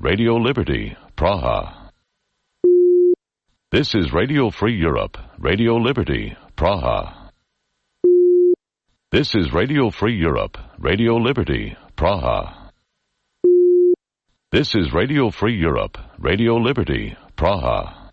Radio Liberty, Praha. This is Radio Free Europe, Radio Liberty, Praha. This is Radio Free Europe, Radio Liberty, Praha. This is Radio Free Europe, Radio Liberty, Praha.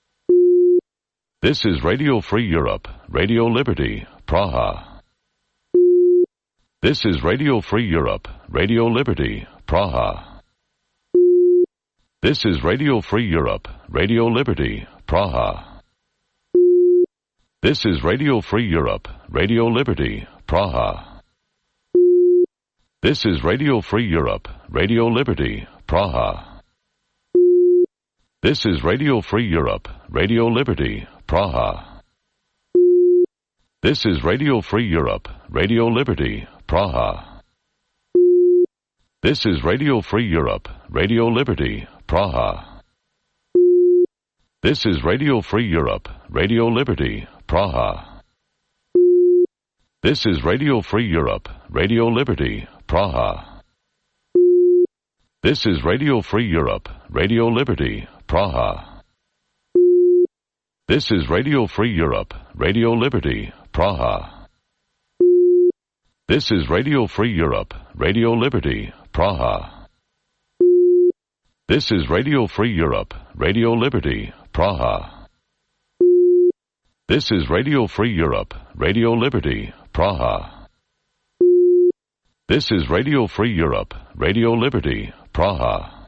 This is Radio Free Europe, Radio Liberty, Praha. This is Radio Free Europe, Radio Liberty, Praha. This is Radio Free Europe, Radio Liberty, Praha. This is Radio Free Europe, Radio Liberty, Praha. This is Radio Free Europe, Radio Liberty, Praha. This is Radio Free Europe, Radio Liberty, Praha. This is Radio Free Europe, Radio Liberty, Praha. This is Radio Free Europe, Radio Liberty, Praha. This is Radio Free Europe, Radio Liberty, Praha. This is Radio Free Europe, Radio Liberty, Praha. This is Radio Free Europe, Radio Liberty, Praha. This is Radio Free Europe, Radio Liberty, Praha. This is Radio Free Europe, Radio Liberty, Praha. This is Radio Free Europe, Radio Liberty, Praha. This is Radio Free Europe, Radio Liberty, Praha. This is Radio Free Europe, Radio Liberty, Praha.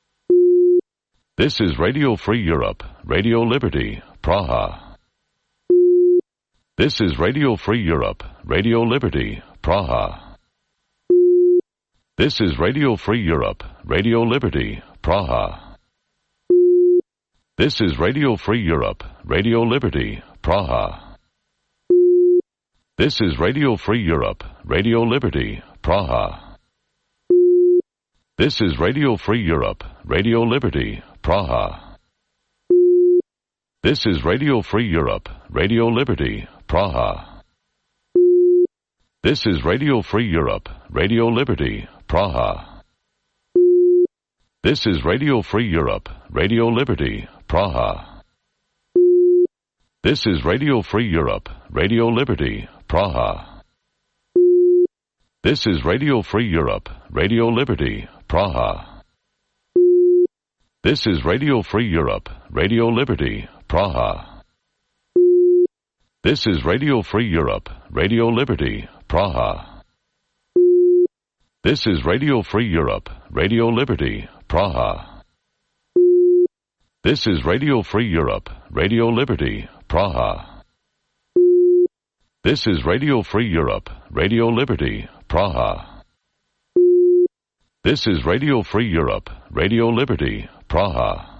This is Radio Free Europe, Radio Liberty, Praha. This is Radio Free Europe, Radio Liberty, Praha. This is Radio Free Europe, Radio Liberty, Praha. This is Radio Free Europe, Radio Liberty, Praha. This is Radio Free Europe, Radio Liberty, Praha. This is Radio Free Europe, Radio Liberty, Praha. This is Radio Free Europe, Radio Liberty, Praha. This is Radio Free Europe, Radio Liberty, Praha. This is Radio Free Europe, Radio Liberty, Praha. This is Radio Free Europe, Radio Liberty, Praha. This is Radio Free Europe, Radio Liberty, Praha. This is Radio Free Europe, Radio Liberty, Praha. This is Radio Free Europe, Radio Liberty, Praha. This is Radio Free Europe, Radio Liberty, Praha. This is Radio Free Europe, Radio Liberty, Praha. This is Radio Free Europe, Radio Liberty, Praha. This is Radio Free Europe, Radio Liberty, Praha.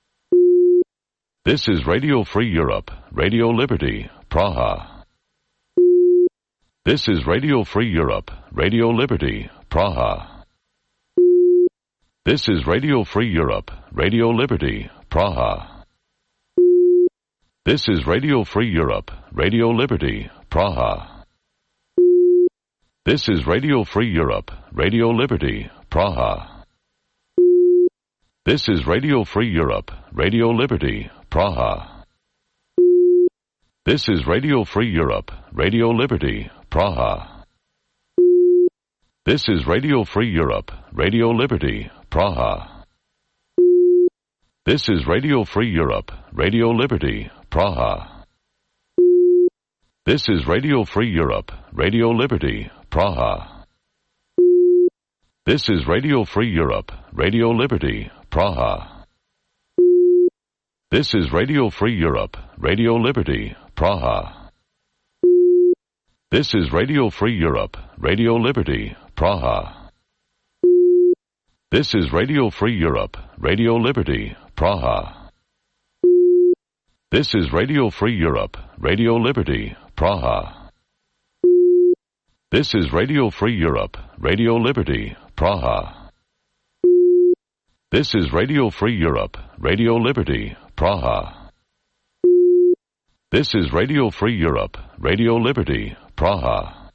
This is Radio Free Europe, Radio Liberty, Praha. This is Radio Free Europe, Radio Liberty, Praha. This is Radio Free Europe, Radio Liberty, Praha. This is Radio Free Europe, Radio Liberty, Praha. This is Radio Free Europe, Radio Liberty, Praha. This is Radio Free Europe, Radio Liberty, Praha. This is Radio Free Europe, Radio Liberty, Praha. This is Radio Free Europe, Radio Liberty, Praha. This is Radio Free Europe, Radio Liberty, Praha. This is Radio Free Europe, Radio Liberty, Praha. This is Radio Free Europe, Radio Liberty, Praha. This is Radio Free Europe, Radio Liberty, Praha. This is Radio Free Europe, Radio Liberty, Praha. This is Radio Free Europe, Radio Liberty, Praha. This is Radio Free Europe, Radio Liberty, Praha. This is Radio Free Europe, Radio Liberty, Praha. This is Radio Free Europe, Radio Liberty, Praha. This is Radio Free Europe, Radio Liberty, Praha.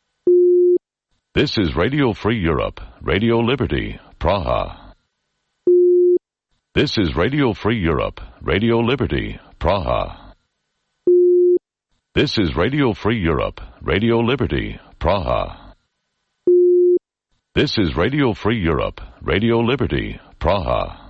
This is Radio Free Europe, Radio Liberty, Praha. This is Radio Free Europe, Radio Liberty, Praha. This is Radio Free Europe, Radio Liberty, Praha. This is Radio Free Europe, Radio Liberty, Praha.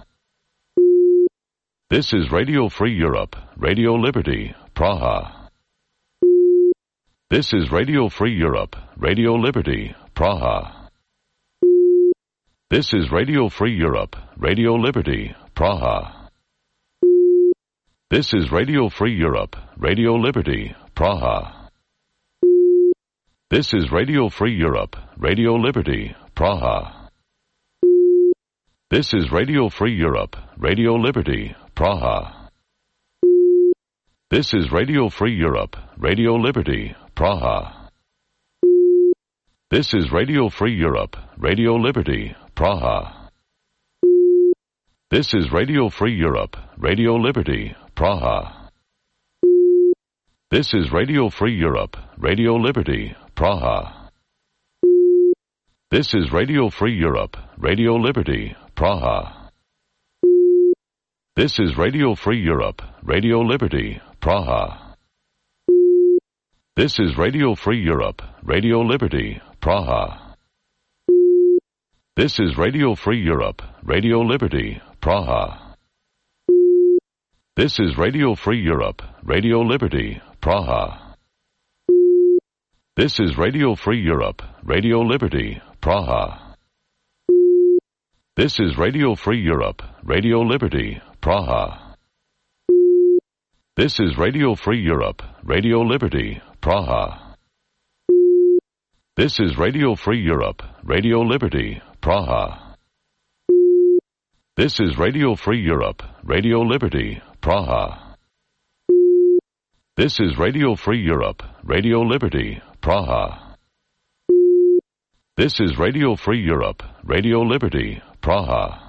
This is Radio Free Europe, Radio Liberty, Praha. This is Radio Free Europe, Radio Liberty, Praha. This is Radio Free Europe, Radio Liberty, Praha. This is Radio Free Europe, Radio Liberty, Praha. This is Radio Free Europe, Radio Liberty, Praha. This is Radio Free Europe, Radio Liberty, Praha. This is Radio Free Europe, Radio Liberty, Praha. This is Radio Free Europe, Radio Liberty, Praha. This is Radio Free Europe, Radio Liberty, Praha. This is Radio Free Europe, Radio Liberty, Praha. This is Radio Free Europe, Radio Liberty, Praha. This is Radio Free Europe, Radio Liberty, Praha. This is Radio Free Europe, Radio Liberty, Praha. This is Radio Free Europe, Radio Liberty, Praha. This is Radio Free Europe, Radio Liberty, Praha. This is Radio Free Europe, Radio Liberty, Praha. This is Radio Free Europe, Radio Liberty, Praha. This is Radio Free Europe, Radio Liberty, Praha. This is Radio Free Europe, Radio Liberty, Praha. This is Radio Free Europe, Radio Liberty, Praha. This is Radio Free Europe, Radio Liberty, Praha. This is Radio Free Europe, Radio Liberty, Praha.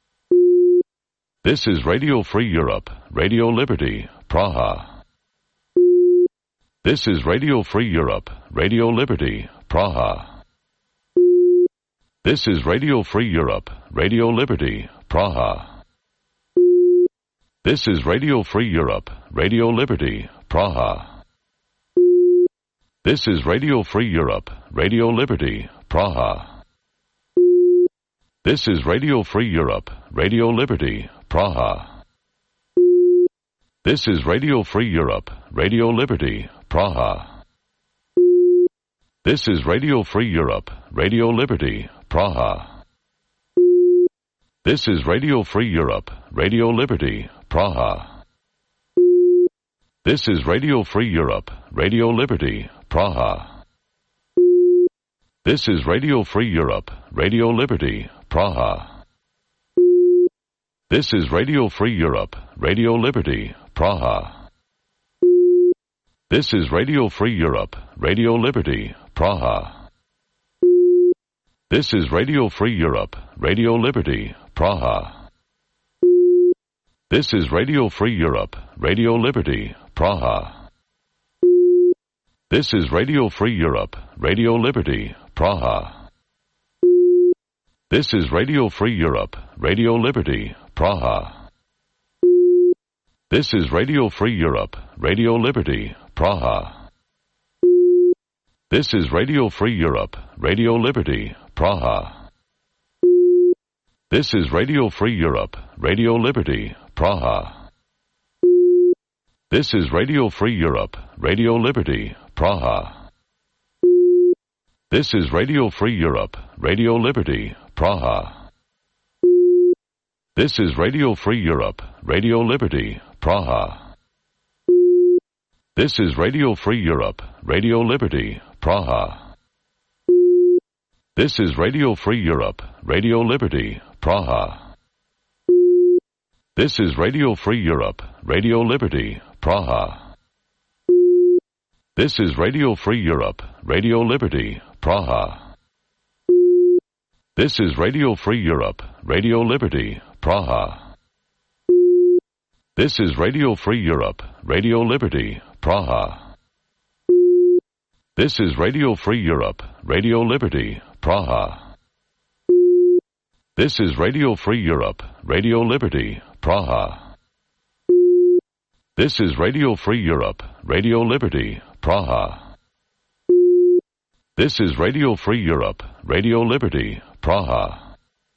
This is Radio Free Europe, Radio Liberty, Praha. This is Radio Free Europe, Radio Liberty, Praha. This is Radio Free Europe, Radio Liberty, Praha. This is Radio Free Europe, Radio Liberty, Praha. This is Radio Free Europe, Radio Liberty, Praha. This is Radio Free Europe, Radio Liberty, Praha. This is Radio Free Europe, Radio Liberty, Praha. This is Radio Free Europe, Radio Liberty, Praha. This is Radio Free Europe, Radio Liberty, Praha. This is Radio Free Europe, Radio Liberty, Praha. This is Radio Free Europe, Radio Liberty, Praha. This is Radio Free Europe, Radio Liberty, Praha. This is Radio Free Europe, Radio Liberty, Praha. This is Radio Free Europe, Radio Liberty, Praha. This is Radio Free Europe, Radio Liberty, Praha. This is Radio Free Europe, Radio Liberty, Praha. This is Radio Free Europe, Radio Liberty, Praha. This is Radio Free Europe, Radio Liberty, Praha. This is Radio Free Europe, Radio Liberty, Praha. This is Radio Free Europe, Radio Liberty, Praha. This is Radio Free Europe, Radio Liberty, Praha. This is Radio Free Europe, Radio Liberty, Praha. This is Radio Free Europe, Radio Liberty, Praha. This is Radio Free Europe, Radio Liberty, Praha. This is Radio Free Europe, Radio Liberty, Praha. This is Radio Free Europe, Radio Liberty, Praha. This is Radio Free Europe, Radio Liberty, Praha. This is Radio Free Europe, Radio Liberty, Praha. This is Radio Free Europe, Radio Liberty, Praha. This is Radio Free Europe, Radio Liberty, Praha. This is Radio Free Europe, Radio Liberty, Praha. This is Radio Free Europe, Radio Liberty, Praha. This is Radio Free Europe, Radio Liberty, Praha.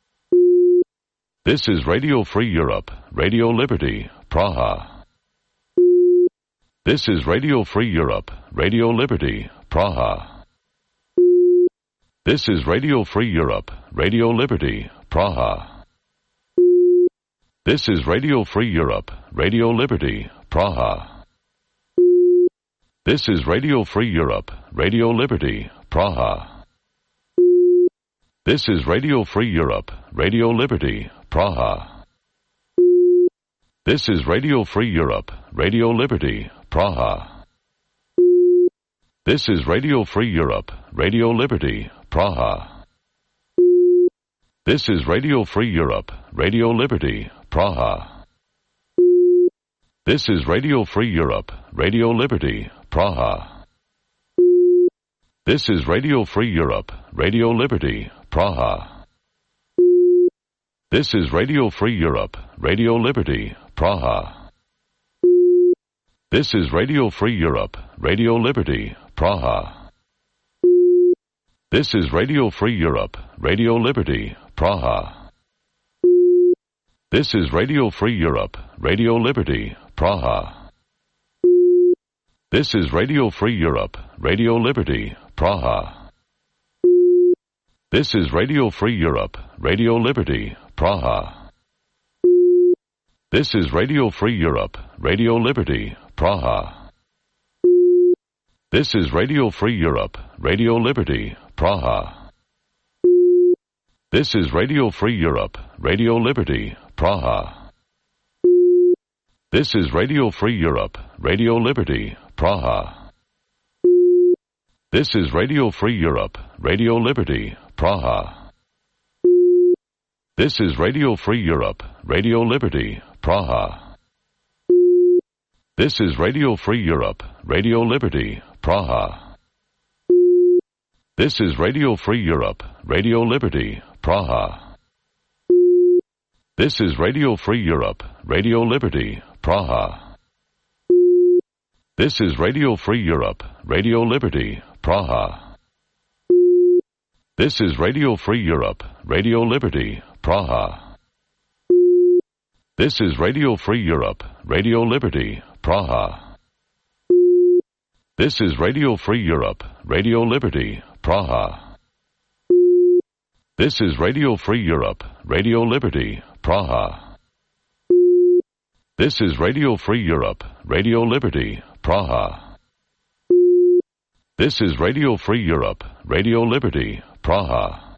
This is Radio Free Europe, Radio Liberty, Praha. This is Radio Free Europe, Radio Liberty, Praha. This is Radio Free Europe, Radio Liberty, Praha. This is Radio Free Europe, Radio Liberty, Praha. This is Radio Free Europe, Radio Liberty, Praha. This is Radio Free Europe, Radio Liberty, Praha. This is Radio Free Europe, Radio Liberty, Praha. This is Radio Free Europe, Radio Liberty, Praha. This is Radio Free Europe, Radio Liberty, Praha. This is Radio Free Europe, Radio Liberty, Praha. This is Radio Free Europe, Radio Liberty, Praha. This is Radio Free Europe, Radio Liberty, Praha. This is Radio Free Europe, Radio Liberty, Praha. This is Radio Free Europe, Radio Liberty, Praha. This is Radio Free Europe, Radio Liberty, Praha. This is Radio Free Europe, Radio Liberty, Praha. This is Radio Free Europe, Radio Liberty, Praha. This is Radio Free Europe, Radio Liberty, Praha. This is Radio Free Europe, Radio Liberty, Praha. This is Radio Free Europe, Radio Liberty, Praha. This is Radio Free Europe, Radio Liberty, Praha. This is Radio Free Europe, Radio Liberty, Praha. This is Radio Free Europe, Radio Liberty, Praha. This is Radio Free Europe, Radio Liberty, Praha. This is Radio Free Europe, Radio Liberty, Praha. This is Radio Free Europe, Radio Liberty, Praha. This is Radio Free Europe, Radio Liberty, Praha. This is Radio Free Europe, Radio Liberty, Praha. This is Radio Free Europe, Radio Liberty, Praha. This is Radio Free Europe, Radio Liberty, Praha. This is Radio Free Europe, Radio Liberty, Praha. This is Radio Free Europe, Radio Liberty, Praha. This is Radio Free Europe, Radio Liberty, Praha.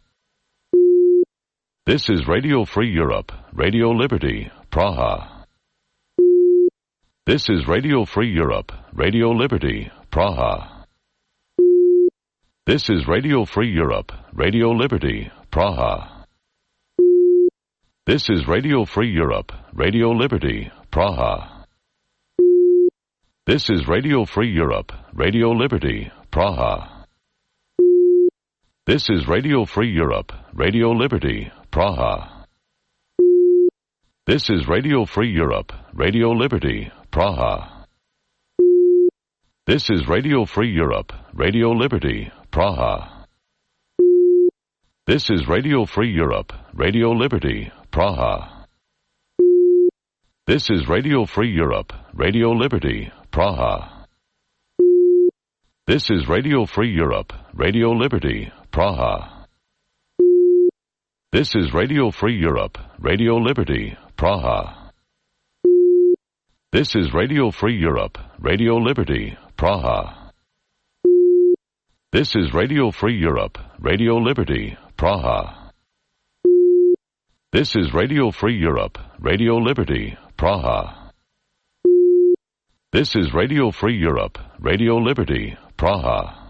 This is Radio Free Europe, Radio Liberty, Praha. This is Radio Free Europe, Radio Liberty, Praha. This is Radio Free Europe, Radio Liberty, Praha. This is Radio Free Europe, Radio Liberty, Praha. This is Radio Free Europe, Radio Liberty, Praha. This is Radio Free Europe, Radio Liberty, Praha. This is Radio Free Europe, Radio Liberty, Praha. This is Radio Free Europe, Radio Liberty, Praha. This is Radio Free Europe, Radio Liberty, Praha. This is Radio Free Europe, Radio Liberty, Praha. This is Radio Free Europe, Radio Liberty, Praha. This is Radio Free Europe, Radio Liberty, Praha. This is Radio Free Europe, Radio Liberty, Praha. This is Radio Free Europe, Radio Liberty, Praha. This is Radio Free Europe, Radio Liberty, Praha. This is Radio Free Europe, Radio Liberty, Praha.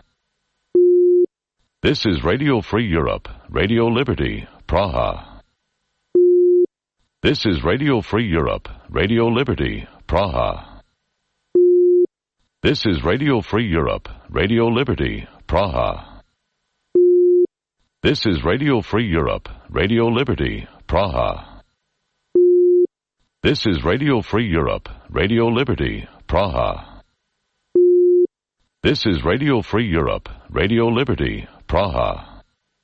This is Radio Free Europe, Radio Liberty, Praha. This is Radio Free Europe, Radio Liberty, Praha. This is Radio Free Europe, Radio Liberty, Praha. This is Radio Free Europe, Radio Liberty, Praha. This is Radio Free Europe, Radio Liberty, Praha. This is Radio Free Europe, Radio Liberty, Praha.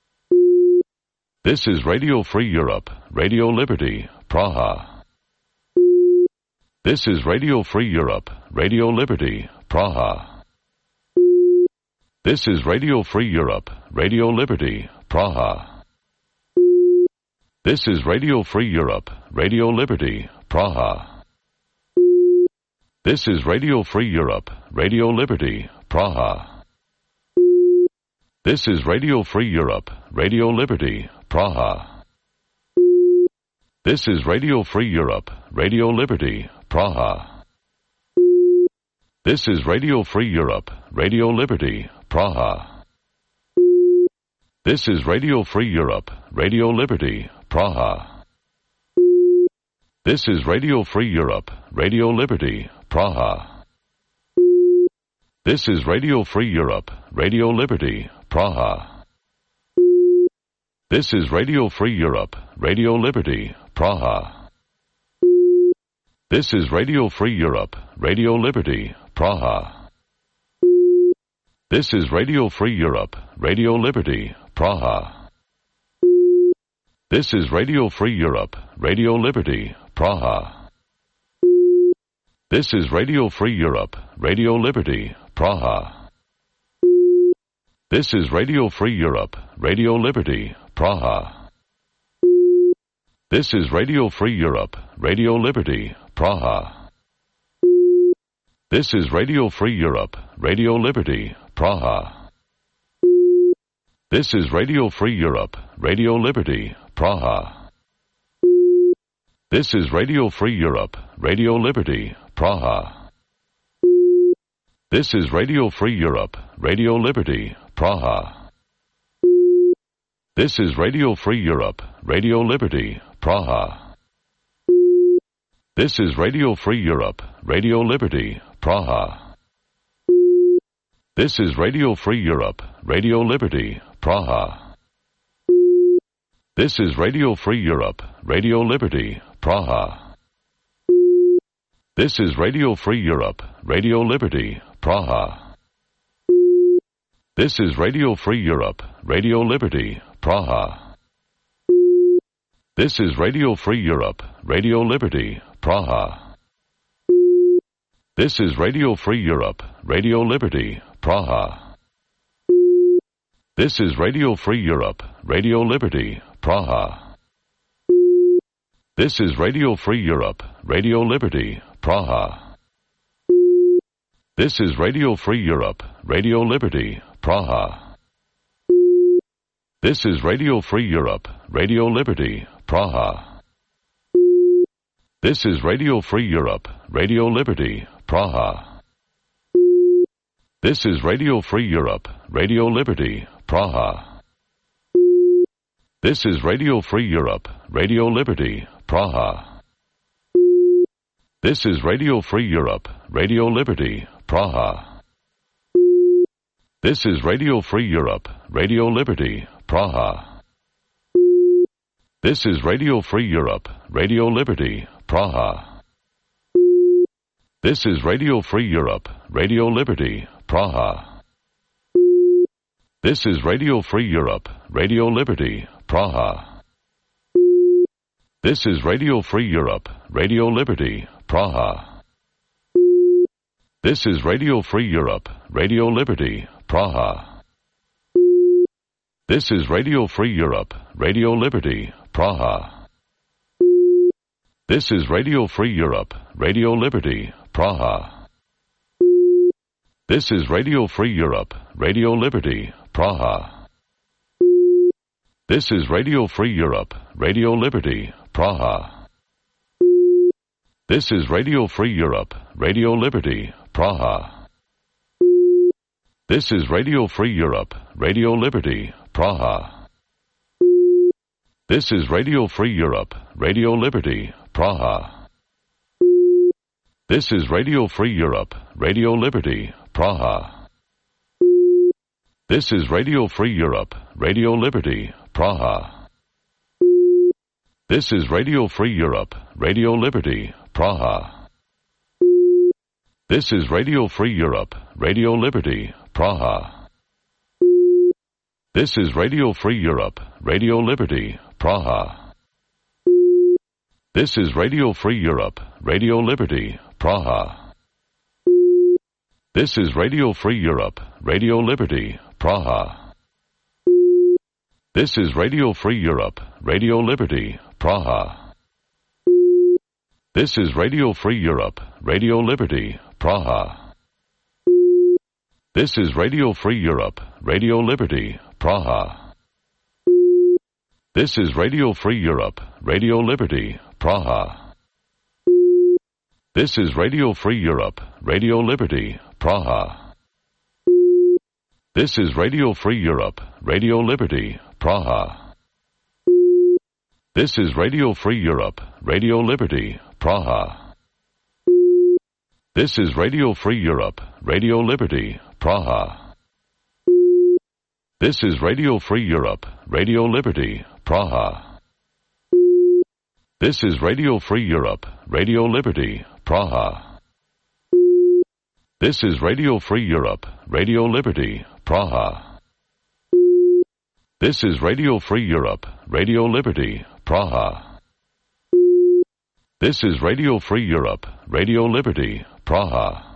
This is Radio Free Europe, Radio Liberty, Praha. This is Radio Free Europe, Radio Liberty, Praha. This is Radio Free Europe, Radio Liberty, Praha. This is Radio Free Europe, Radio Liberty, Praha. This is Radio Free Europe, Radio Liberty, Praha. This is Radio Free Europe, Radio Liberty, Praha. This is Radio Free Europe, Radio Liberty, Praha. This is Radio Free Europe, Radio Liberty, Praha. This is Radio Free Europe, Radio Liberty, Praha. This is Radio Free Europe, Radio Liberty, Praha. This is Radio Free Europe, Radio Liberty, Praha. This is Radio Free Europe, Radio Liberty, Praha. This is Radio Free Europe, Radio Liberty, Praha. This is Radio Free Europe, Radio Liberty, Praha. This is Radio Free Europe, Radio Liberty, Praha. This is Radio Free Europe, Radio Liberty, Praha. This is Radio Free Europe, Radio Liberty, Praha. This is Radio Free Europe, Radio Liberty, Praha. This is Radio Free Europe, Radio Liberty, Praha. This is Radio Free Europe, Radio Liberty, Praha. This is Radio Free Europe, Radio Liberty, Praha. This is Radio Free Europe, Radio Liberty, Praha. This is Radio Free Europe, Radio Liberty, Praha. This is Radio Free Europe, Radio Liberty, Praha. This is Radio Free Europe, Radio Liberty, Praha. This is Radio Free Europe, Radio Liberty, Praha. This is Radio Free Europe, Radio Liberty, Praha. This is Radio Free Europe, Radio Liberty, Praha. This is Radio Free Europe, Radio Liberty, Praha. This is Radio Free Europe, Radio Liberty, Praha. This is Radio Free Europe, Radio Liberty, Praha. This is Radio Free Europe, Radio Liberty, Praha. This is Radio Free Europe, Radio Liberty, Praha. This is Radio Free Europe, Radio Liberty, Praha. This is Radio Free Europe, Radio Liberty, Praha. This is Radio Free Europe, Radio Liberty, Praha. This is Radio Free Europe, Radio Liberty, Praha. This is Radio Free Europe, Radio Liberty, Praha. This is Radio Free Europe, Radio Liberty, Praha. This is Radio Free Europe, Radio Liberty, Praha. This is Radio Free Europe, Radio Liberty, Praha. This is Radio Free Europe, Radio Liberty, Praha. This is Radio Free Europe, Radio Liberty, Praha. This is Radio Free Europe, Radio Liberty, Praha. This is Radio Free Europe, Radio Liberty, Praha. This is Radio Free Europe, Radio Liberty, Praha. This is Radio Free Europe, Radio Liberty, Praha. This is Radio Free Europe, Radio Liberty, Praha. This is Radio Free Europe, Radio Liberty, Praha. This is Radio Free Europe, Radio Liberty, Praha. This is Radio Free Europe, Radio Liberty, Praha. This is Radio Free Europe, Radio Liberty, Praha. This is Radio Free Europe, Radio Liberty, Praha. This is Radio Free Europe, Radio Liberty, Praha. This is Radio Free Europe, Radio Liberty, Praha. This is Radio Free Europe, Radio Liberty, Praha. This is Radio Free Europe, Radio Liberty, Praha. This is Radio Free Europe, Radio Liberty, Praha. This is Radio Free Europe, Radio Liberty, Praha. This is Radio Free Europe, Radio Liberty, Praha. This is Radio Free Europe, Radio Liberty, Praha. This is Radio Free Europe, Radio Liberty, Praha. This is Radio Free Europe, Radio Liberty, Praha. This is Radio Free Europe, Radio Liberty, Praha. This is Radio Free Europe, Radio Liberty, Praha. This is Radio Free Europe, Radio Liberty, Praha. This is Radio Free Europe, Radio Liberty, Praha. This is Radio Free Europe, Radio Liberty, Praha. This is Radio Free Europe, Radio Liberty, Praha. This is Radio Free Europe, Radio Liberty, Praha. This is Radio Free Europe, Radio Liberty, Praha.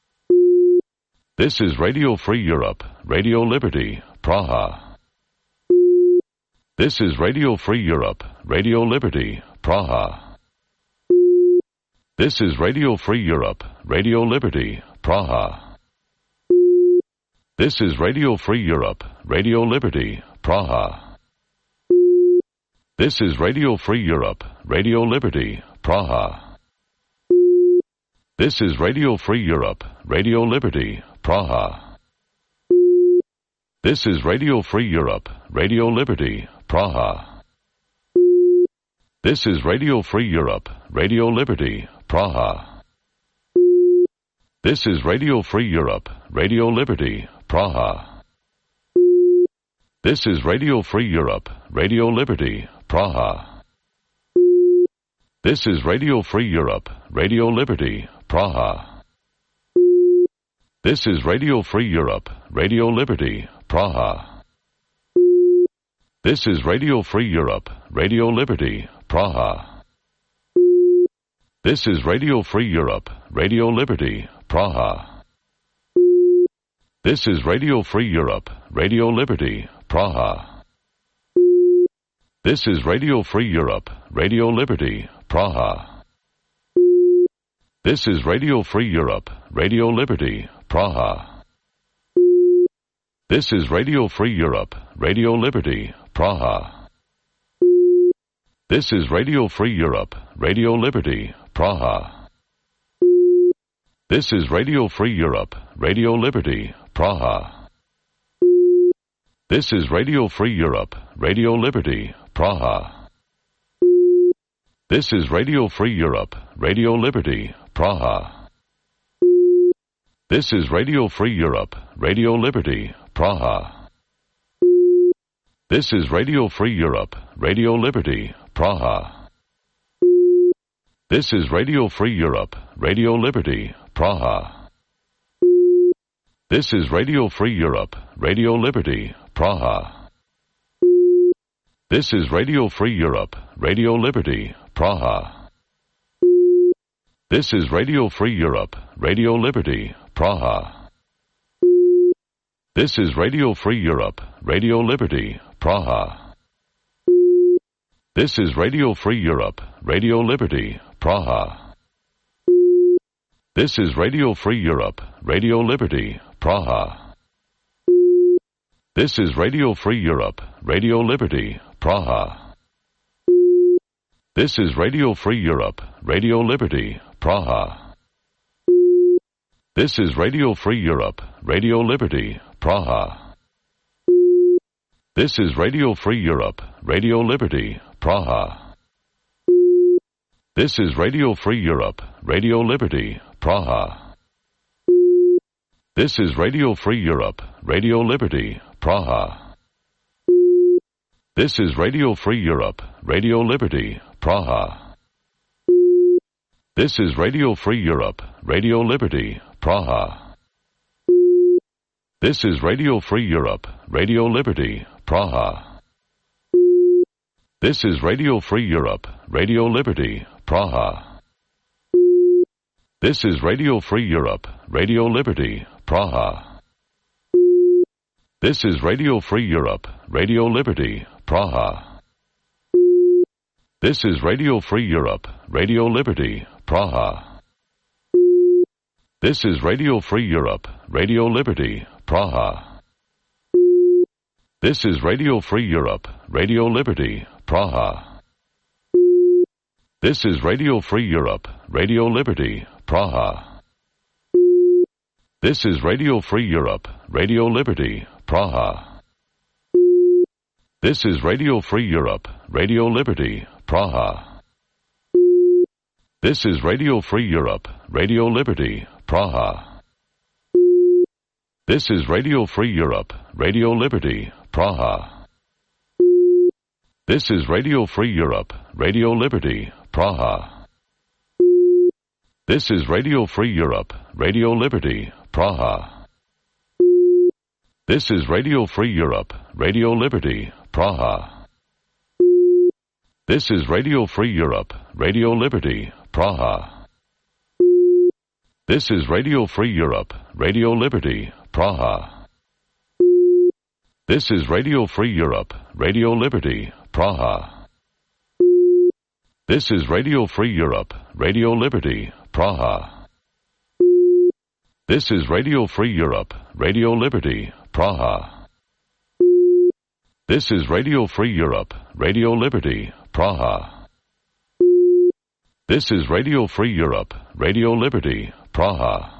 This is Radio Free Europe, Radio Liberty, Praha. This is Radio Free Europe, Radio Liberty, Praha. This is Radio Free Europe, Radio Liberty, Praha. This is Radio Free Europe, Radio Liberty, Praha. This is Radio Free Europe, Radio Liberty, Praha. This is Radio Free Europe, Radio Liberty, Praha. This is Radio Free Europe, Radio Liberty, Praha. This is Radio Free Europe, Radio Liberty, Praha. This is Radio Free Europe, Radio Liberty, Praha. This is Radio Free Europe, Radio Liberty, Praha. This is Radio Free Europe, Radio Liberty, Praha. This is Radio Free Europe, Radio Liberty, Praha. This is Radio Free Europe, Radio Liberty, Praha. This is Radio Free Europe, Radio Liberty, Praha. This is Radio Free Europe, Radio Liberty, Praha. This is Radio Free Europe, Radio Liberty, Praha. This is Radio Free Europe, Radio Liberty, Praha. This is Radio Free Europe, Radio Liberty, Praha. This is Radio Free Europe, Radio Liberty, Praha. This is Radio Free Europe, Radio Liberty, Praha. This is Radio Free Europe, Radio Liberty, Praha. This is Radio Free Europe, Radio Liberty, Praha. This is Radio Free Europe, Radio Liberty, Praha. This is Radio Free Europe, Radio Liberty, Praha. This is Radio Free Europe, Radio Liberty, Praha. This is Radio Free Europe, Radio Liberty, Praha. This is Radio Free Europe, Radio Liberty, Praha. This is Radio Free Europe, Radio Liberty, Praha. This is Radio Free Europe, Radio Liberty, Praha. This is Radio Free Europe, Radio Liberty, Praha. This is Radio Free Europe, Radio Liberty, Praha. This is Radio Free Europe, Radio Liberty, Praha. This is Radio Free Europe, Radio Liberty, Praha. This is Radio Free Europe, Radio Liberty, Praha. This is Radio Free Europe, Radio Liberty, Praha. This is Radio Free Europe, Radio Liberty, Praha. This is Radio Free Europe, Radio Liberty, Praha. This is Radio Free Europe, Radio Liberty, Praha. This is Radio Free Europe, Radio Liberty, Praha. This is Radio Free Europe, Radio Liberty, Praha. This is Radio Free Europe, Radio Liberty, Praha. This is Radio Free Europe, Radio Liberty, Praha. This is Radio Free Europe, Radio Liberty, Praha. This is Radio Free Europe, Radio Liberty, Praha. This is Radio Free Europe, Radio Liberty, Praha. This is Radio Free Europe, Radio Liberty, Praha. This is Radio Free Europe, Radio Liberty, Praha. This is Radio Free Europe, Radio Liberty, Praha. This is Radio Free Europe, Radio Liberty, Praha. This is Radio Free Europe, Radio Liberty, Praha. This is Radio Free Europe, Radio Liberty, Praha. This is Radio Free Europe, Radio Liberty, Praha. This is Radio Free Europe, Radio Liberty, Praha. This is Radio Free Europe, Radio Liberty, Praha. This is Radio Free Europe, Radio Liberty, Praha. This is Radio Free Europe, Radio Liberty, Praha. This is Radio Free Europe, Radio Liberty, Praha. This is Radio Free Europe, Radio Liberty, Praha. This is Radio Free Europe, Radio Liberty, Praha. This is Radio Free Europe, Radio Liberty, Praha. This is Radio Free Europe, Radio Liberty, Praha.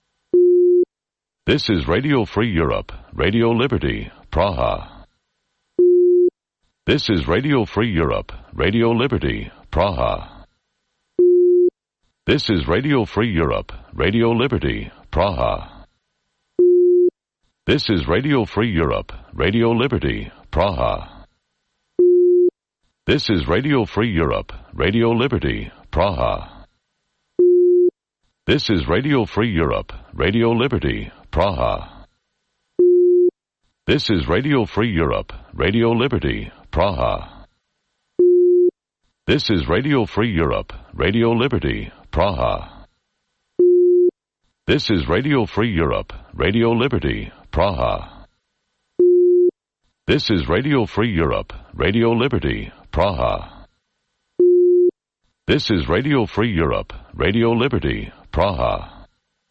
This is Radio Free Europe, Radio Liberty, Praha. This is Radio Free Europe, Radio Liberty, Praha. This is Radio Free Europe, Radio Liberty, Praha. This is Radio Free Europe, Radio Liberty, Praha. This is Radio Free Europe, Radio Liberty, Praha. This is Radio Free Europe, Radio Liberty, Praha. This is Radio Free Europe, Radio Liberty, Praha. This is Radio Free Europe, Radio Liberty, Praha. This is Radio Free Europe, Radio Liberty, Praha. This is Radio Free Europe, Radio Liberty, Praha. This is Radio Free Europe, Radio Liberty, Praha.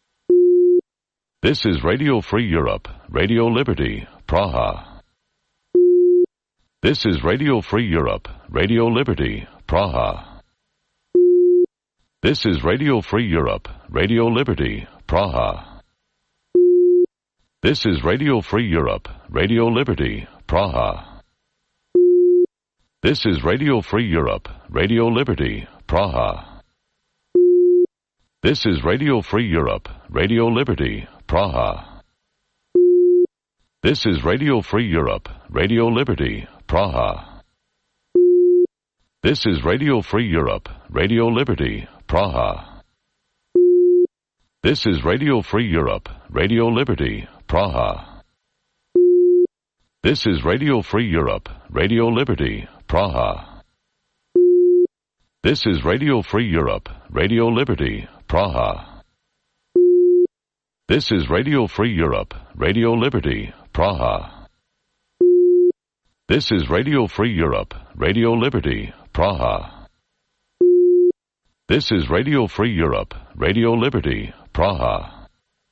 This is Radio Free Europe, Radio Liberty, Praha. This is Radio Free Europe, Radio Liberty, Praha. This is Radio Free Europe, Radio Liberty, Praha. This is Radio Free Europe, Radio Liberty, Praha. This is Radio Free Europe, Radio Liberty, Praha. This is Radio Free Europe, Radio Liberty, Praha. This is Radio Free Europe, Radio Liberty, Praha. This is Radio Free Europe, Radio Liberty, Praha. This is Radio Free Europe, Radio Liberty, Praha. This is Radio Free Europe, Radio Liberty, Praha. This is Radio Free Europe, Radio Liberty, Praha. This is Radio Free Europe, Radio Liberty, Praha. This is Radio Free Europe, Radio Liberty, Praha. This is Radio Free Europe, Radio Liberty, Praha.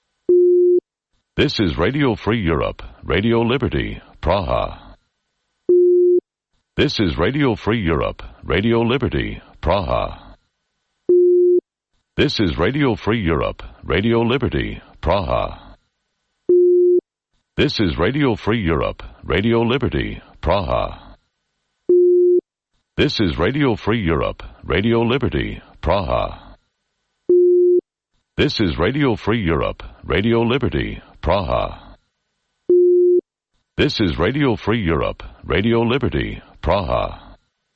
This is Radio Free Europe, Radio Liberty, Praha. This is Radio Free Europe, Radio Liberty, Praha. This is Radio Free Europe, Radio Liberty, Praha. This is Radio Free Europe, Radio Liberty, Praha. This is Radio Free Europe, Radio Liberty, Praha. This is Radio Free Europe, Radio Liberty, Praha. This is Radio Free Europe, Radio Liberty, Praha.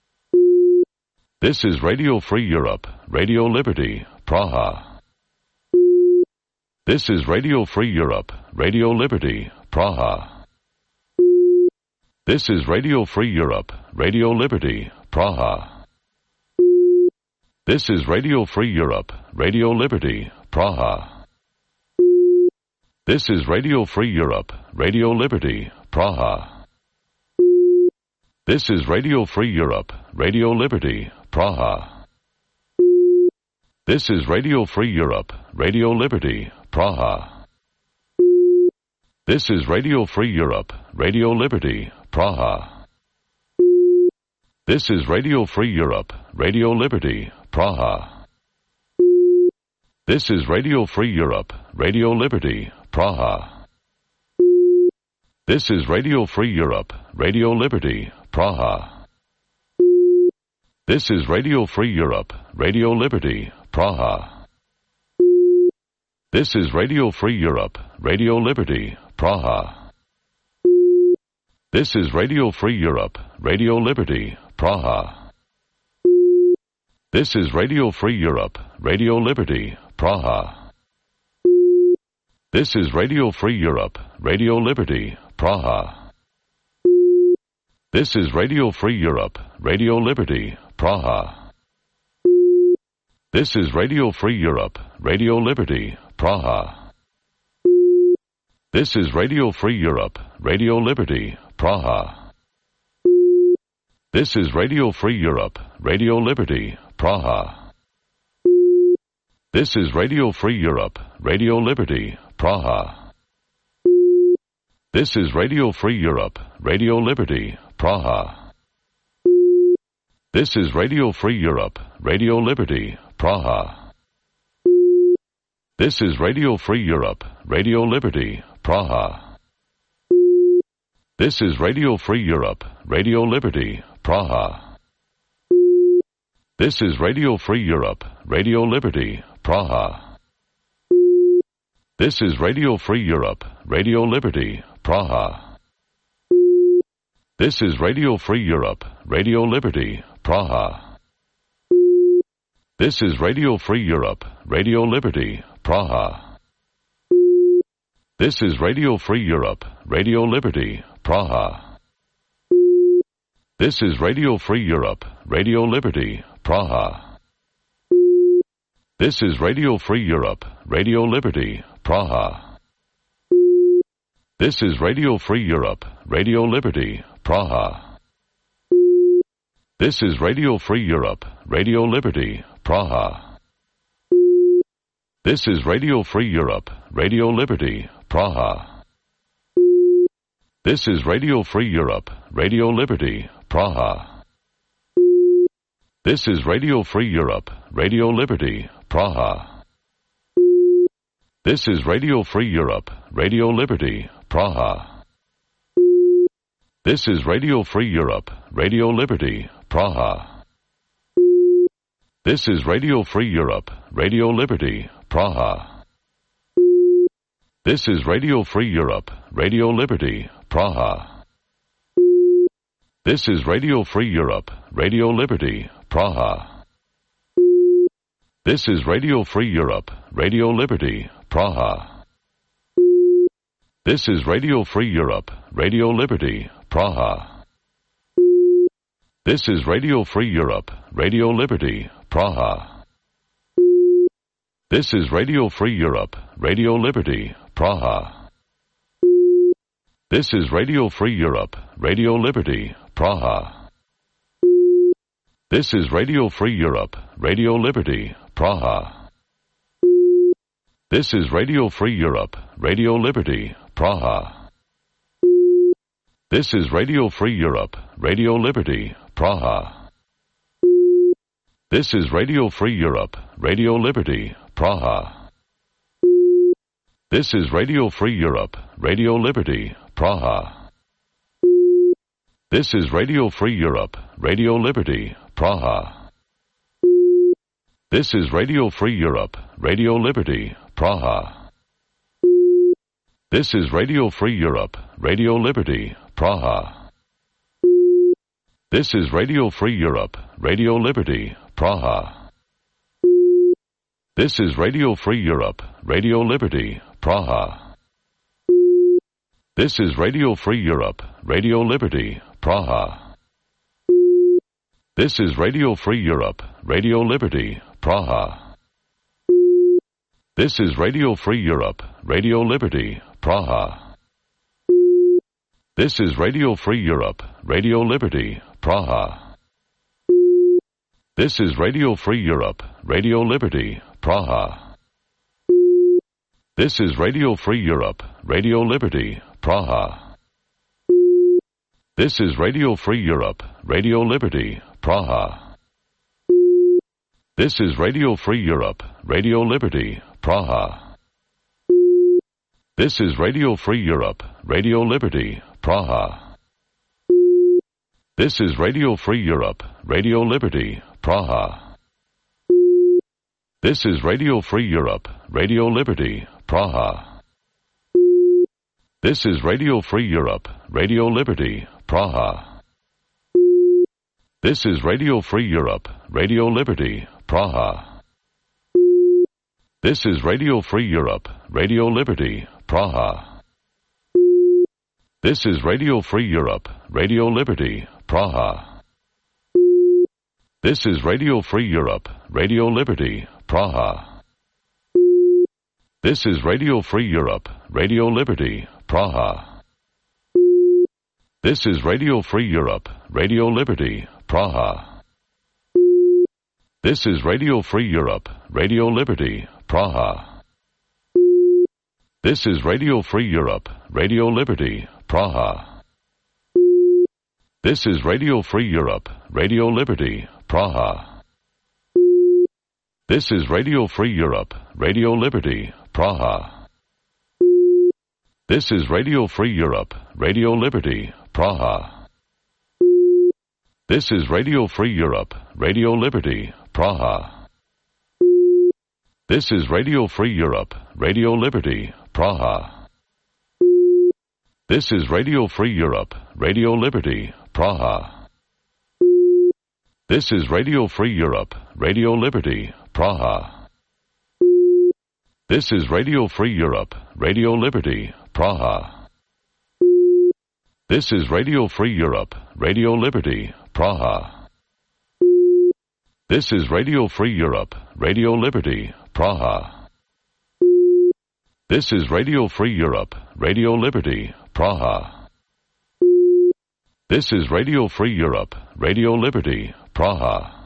This is Radio Free Europe, Radio Liberty, Praha. This is Radio Free Europe, Radio Liberty, Praha. This is Radio Free Europe, Radio Liberty, Praha. This is Radio Free Europe, Radio Liberty, Praha. This is Radio Free Europe, Radio Liberty, Praha. This is Radio Free Europe, Radio Liberty, Praha. This is Radio Free Europe, Radio Liberty, Praha. This is Radio Free Europe, Radio Liberty, Praha. This is Radio Free Europe, Radio Liberty, Praha. This is Radio Free Europe, Radio Liberty, Praha. This is Radio Free Europe, Radio Liberty, Praha. This is Radio Free Europe, Radio Liberty, Praha. This is Radio Free Europe, Radio Liberty, Praha. This is Radio Free Europe, Radio Liberty, Praha. This is Radio Free Europe, Radio Liberty, Praha. This is Radio Free Europe, Radio Liberty, Praha. This is Radio Free Europe, Radio Liberty, Praha. This is Radio Free Europe, Radio Liberty, Praha. This is Radio Free Europe, Radio Liberty, Praha. This is Radio Free Europe, Radio Liberty, Praha. This is Radio Free Europe, Radio Liberty, Praha. This is Radio Free Europe, Radio Liberty, Praha. This is Radio Free Europe, Radio Liberty, Praha. This is Radio Free Europe, Radio Liberty, Praha. This is Radio Free Europe, Radio Liberty, Praha. This is Radio Free Europe, Radio Liberty, Praha. This is Radio Free Europe, Radio Liberty, Praha. This is Radio Free Europe, Radio Liberty, Praha. This is Radio Free Europe, Radio Liberty, Praha. This is Radio Free Europe, Radio Liberty, Praha. This is Radio Free Europe, Radio Liberty, Praha. This is Radio Free Europe, Radio Liberty, Praha. This is Radio Free Europe, Radio Liberty, Praha. This is Radio Free Europe, Radio Liberty, Praha. This is Radio Free Europe, Radio Liberty, Praha. This is Radio Free Europe, Radio Liberty, Praha. This is Radio Free Europe, Radio Liberty, Praha. This is Radio Free Europe, Radio Liberty, Praha. This is Radio Free Europe, Radio Liberty, Praha. This is Radio Free Europe, Radio Liberty, Praha. This is Radio Free Europe, Radio Liberty, Praha. This is Radio Free Europe, Radio Liberty, Praha. This is Radio Free Europe, Radio Liberty, Praha. This is Radio Free Europe, Radio Liberty, Praha. This is Radio Free Europe, Radio Liberty, Praha. This is Radio Free Europe, Radio Liberty, Praha. This is Radio Free Europe, Radio Liberty, Praha. This is Radio Free Europe, Radio Liberty, Praha. This is Radio Free Europe, Radio Liberty, Praha. This is Radio Free Europe, Radio Liberty, Praha. This is Radio Free Europe, Radio Liberty, Praha. This is Radio Free Europe, Radio Liberty, Praha. This is Radio Free Europe, Radio Liberty, Praha. This is Radio Free Europe, Radio Liberty, Praha. This is Radio Free Europe, Radio Liberty, Praha. This is Radio Free Europe, Radio Liberty, Praha. This is Radio Free Europe, Radio Liberty, Praha. This is Radio Free Europe, Radio Liberty, Praha. This is Radio Free Europe, Radio Liberty, Praha. This is Radio Free Europe, Radio Liberty, Praha. This is Radio Free Europe, Radio Liberty, Praha. This is Radio Free Europe, Radio Liberty, Praha. This is Radio Free Europe, Radio Liberty, Praha. This is Radio Free Europe, Radio Liberty, Praha. This is Radio Free Europe, Radio Liberty, Praha. This is Radio Free Europe, Radio Liberty, Praha. This is Radio Free Europe, Radio Liberty, Praha. This is Radio Free Europe, Radio Liberty, Praha. This is Radio Free Europe, Radio Liberty, Praha. This is Radio Free Europe, Radio Liberty, Praha. This is Radio Free Europe, Radio Liberty, Praha. This is Radio Free Europe, Radio Liberty, Praha. This is Radio Free Europe, Radio Liberty, Praha. This is Radio Free Europe, Radio Liberty, Praha. This is Radio Free Europe, Radio Liberty, Praha. This is Radio Free Europe, Radio Liberty, Praha. This is Radio Free Europe, Radio Liberty, Praha. This is Radio Free Europe, Radio Liberty, Praha. This is Radio Free Europe, Radio Liberty, Praha. This is Radio Free Europe, Radio Liberty, Praha. This is Radio Free Europe, Radio Liberty, Praha. This is Radio Free Europe, Radio Liberty, Praha. This is Radio Free Europe, Radio Liberty, Praha. This is Radio Free Europe, Radio Liberty, Praha. This is Radio Free Europe, Radio Liberty, Praha. This is Radio Free Europe, Radio Liberty, Praha. This is Radio Free Europe, Radio Liberty, Praha. This is Radio Free Europe, Radio Liberty, Praha. This is Radio Free Europe, Radio Liberty, Praha.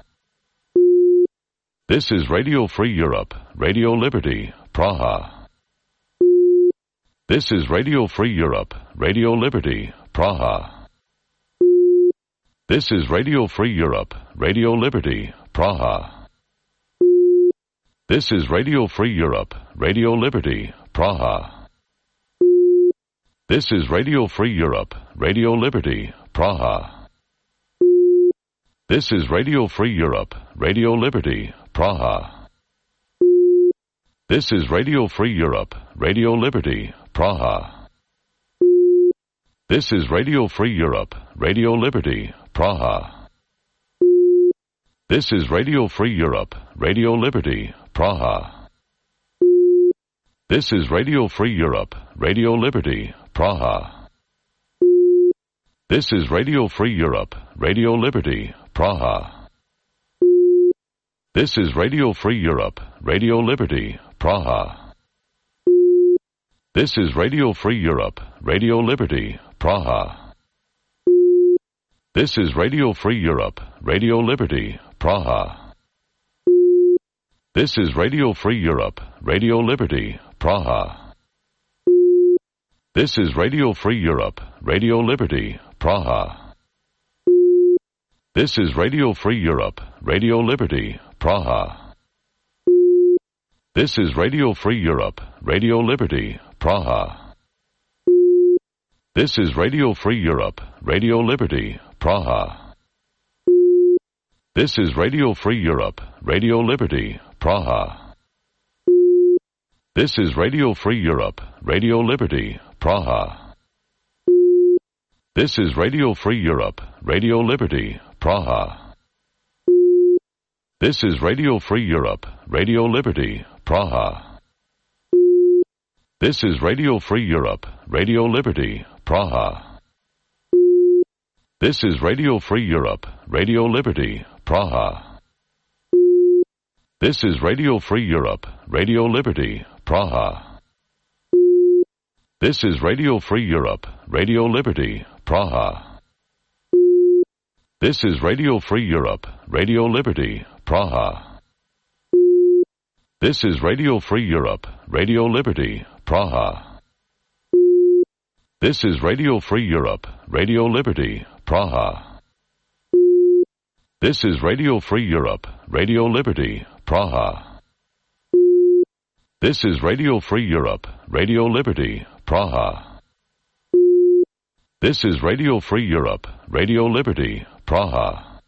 This is Radio Free Europe, Radio Liberty, Praha. This is Radio Free Europe, Radio Liberty, Praha. This is Radio Free Europe, Radio Liberty, Praha. This is Radio Free Europe, Radio Liberty, Praha. This is Radio Free Europe, Radio Liberty, Praha. This is Radio Free Europe, Radio Liberty, Praha. This is Radio Free Europe, Radio Liberty, Praha. This is Radio Free Europe, Radio Liberty, Praha. This is Radio Free Europe, Radio Liberty, Praha. This is Radio Free Europe, Radio Liberty, Praha. This is Radio Free Europe, Radio Liberty, Praha. This is Radio Free Europe, Radio Liberty, Praha. This is Radio Free Europe, Radio Liberty, Praha. This is Radio Free Europe, Radio Liberty, Praha. This is Radio Free Europe, Radio Liberty, Praha. This is Radio Free Europe, Radio Liberty, Praha. This is Radio Free Europe, Radio Liberty, Praha. This is Radio Free Europe, Radio Liberty, Praha. This is Radio Free Europe, Radio Liberty, Praha. This is Radio Free Europe, Radio Liberty, Praha. This is Radio Free Europe, Radio Liberty, Praha. This is Radio Free Europe, Radio Liberty, Praha. This is Radio Free Europe, Radio Liberty, Praha. This is Radio Free Europe, Radio Liberty, Praha. This is Radio Free Europe, Radio Liberty, Praha. This is Radio Free Europe, Radio Liberty, Praha. This is Radio Free Europe, Radio Liberty, Praha. This is Radio Free Europe, Radio Liberty, Praha. This is Radio Free Europe, Radio Liberty, Praha. This is Radio Free Europe, Radio Liberty, Praha. This is Radio Free Europe, Radio Liberty, Praha. This is Radio Free Europe, Radio Liberty, Praha. This is Radio Free Europe, Radio Liberty, Praha.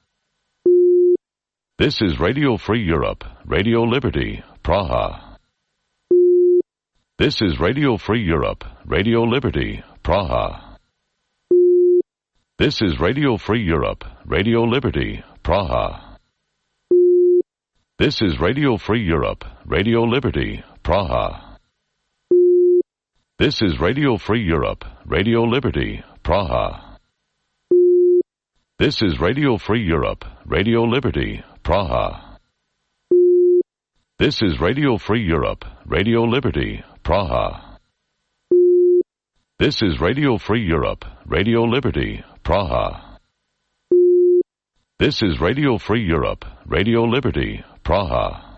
This is Radio Free Europe, Radio Liberty, Praha. This is Radio Free Europe, Radio Liberty, Praha. This is Radio Free Europe, Radio Liberty, Praha. This is Radio Free Europe, Radio Liberty, Praha. This is Radio Free Europe, Radio Liberty, Praha. This is Radio Free Europe, Radio Liberty, Praha. This is Radio Free Europe, Radio Liberty, Praha. This is Radio Free Europe, Radio Liberty, Praha. This is Radio Free Europe, Radio Liberty, Praha.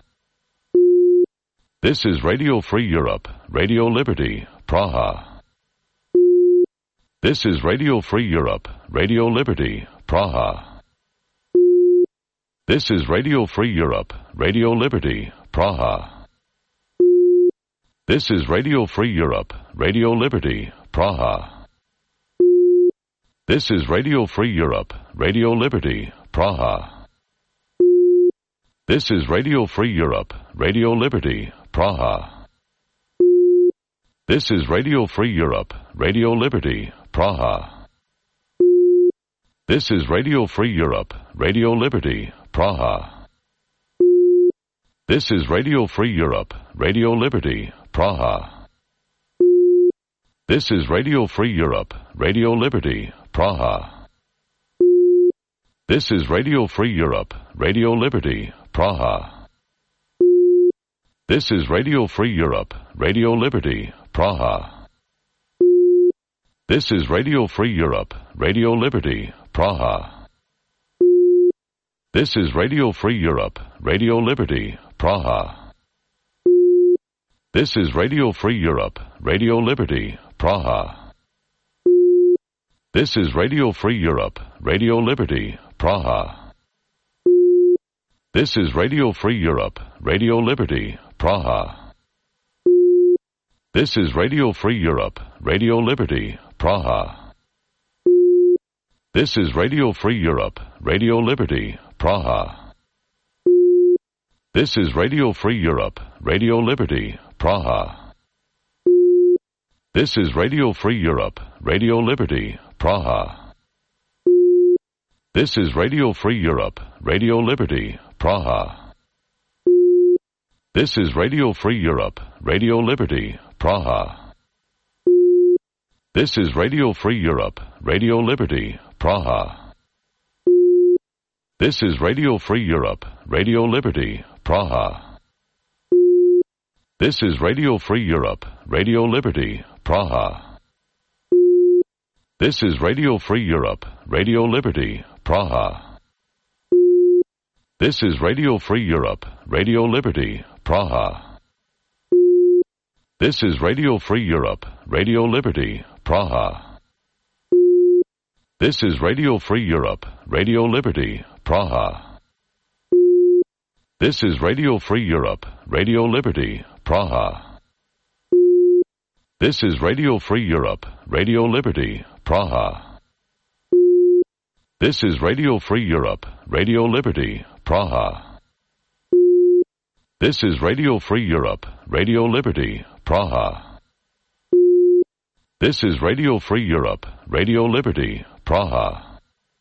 This is Radio Free Europe, Radio Liberty, Praha. This is Radio Free Europe, Radio Liberty, Praha. This is Radio Free Europe, Radio Liberty, Praha. This is Radio Free Europe, Radio Liberty, Praha. This is Radio Free Europe, Radio Liberty, Praha. This is Radio Free Europe, Radio Liberty, Praha. This is Radio Free Europe, Radio Liberty, Praha. This is Radio Free Europe, Radio Liberty, Praha. This is Radio Free Europe, Radio Liberty, Praha. This is Radio Free Europe, Radio Liberty, Praha. This is Radio Free Europe, Radio Liberty, Praha. This is Radio Free Europe, Radio Liberty, Praha. This is Radio Free Europe, Radio Liberty, Praha. This is Radio Free Europe, Radio Liberty, Praha. This is Radio Free Europe, Radio Liberty, Praha. This is Radio Free Europe, Radio Liberty, Praha. This is Radio Free Europe, Radio Liberty, Praha. This is Radio Free Europe, Radio Liberty, Praha. This is Radio Free Europe, Radio Liberty, Praha. This is Radio Free Europe, Radio Liberty, Praha. This is Radio Free Europe, Radio Liberty, Praha. This is Radio Free Europe, Radio Liberty, Praha. This is Radio Free Europe, Radio Liberty, Praha. This is Radio Free Europe, Radio Liberty, Praha. This is Radio Free Europe, Radio Liberty, Praha. This is Radio Free Europe, Radio Liberty, Praha. This is Radio Free Europe, Radio Liberty, Praha. This is Radio Free Europe, Radio Liberty, Praha. This is Radio Free Europe, Radio Liberty, Praha. This is Radio Free Europe, Radio Liberty, Praha. This is Radio Free Europe, Radio Liberty, Praha. This is Radio Free Europe, Radio Liberty, Praha. This is Radio Free Europe, Radio Liberty, Praha. This is Radio Free Europe, Radio Liberty, Praha. This is Radio Free Europe, Radio Liberty, Praha.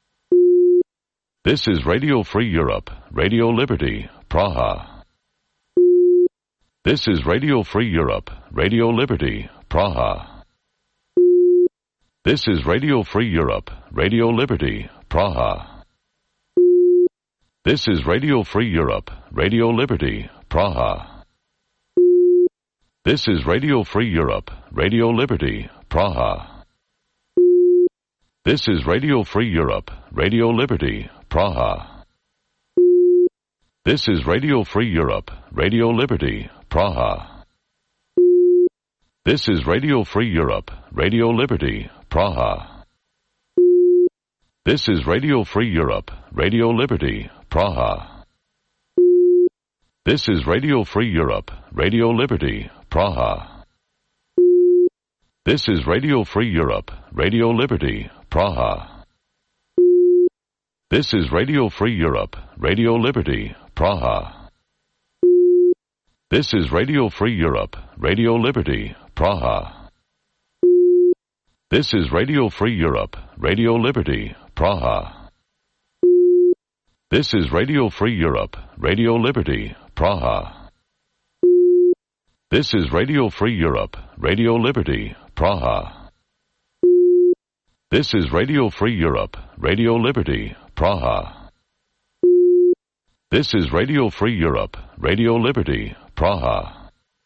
This is Radio Free Europe, Radio Liberty, Praha. This is Radio Free Europe, Radio Liberty, Praha. This is Radio Free Europe, Radio Liberty, Praha. This is Radio Free Europe, Radio Liberty, Praha. This is Radio Free Europe, Radio Liberty, Praha. This is Radio Free Europe, Radio Liberty, Praha. This is Radio Free Europe, Radio Liberty, Praha. This is Radio Free Europe, Radio Liberty, Praha. This is Radio Free Europe, Radio Liberty, Praha. This is Radio Free Europe, Radio Liberty, Praha. This is Radio Free Europe, Radio Liberty, Praha. This is Radio Free Europe, Radio Liberty, Praha. This is Radio Free Europe, Radio Liberty, Praha. This is Radio Free Europe, Radio Liberty, Praha. This is Radio Free Europe, Radio Liberty, Praha. This is Radio Free Europe, Radio Liberty, Praha. This is Radio Free Europe, Radio Liberty, Praha. This is Radio Free Europe, Radio Liberty, Praha.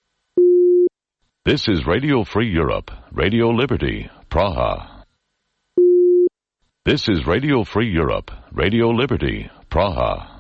This is Radio Free Europe, Radio Liberty, Praha. This is Radio Free Europe, Radio Liberty, Praha.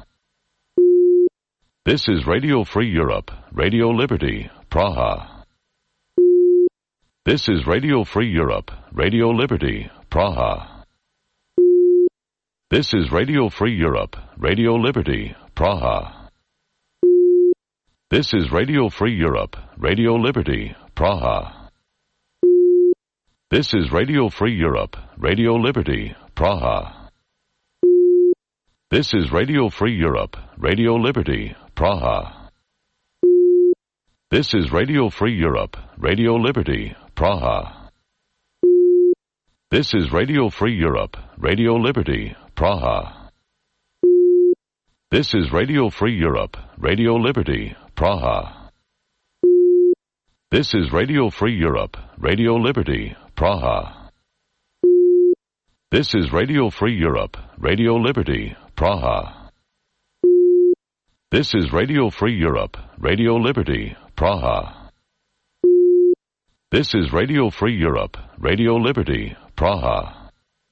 This is Radio Free Europe, Radio Liberty, Praha. This is Radio Free Europe, Radio Liberty, Praha. This is Radio Free Europe, Radio Liberty, Praha. This is Radio Free Europe, Radio Liberty, Praha. This is Radio Free Europe, Radio Liberty, Praha. This is Radio Free Europe, Radio Liberty, Praha. This is Radio Free Europe, Radio Liberty, Praha. This is Radio Free Europe, Radio Liberty, Praha. This is Radio Free Europe, Radio Liberty, Praha. This is Radio Free Europe, Radio Liberty, Praha. This is Radio Free Europe, Radio Liberty, Praha. This is Radio Free Europe, Radio Liberty, Praha. This is Radio Free Europe, Radio Liberty, Praha.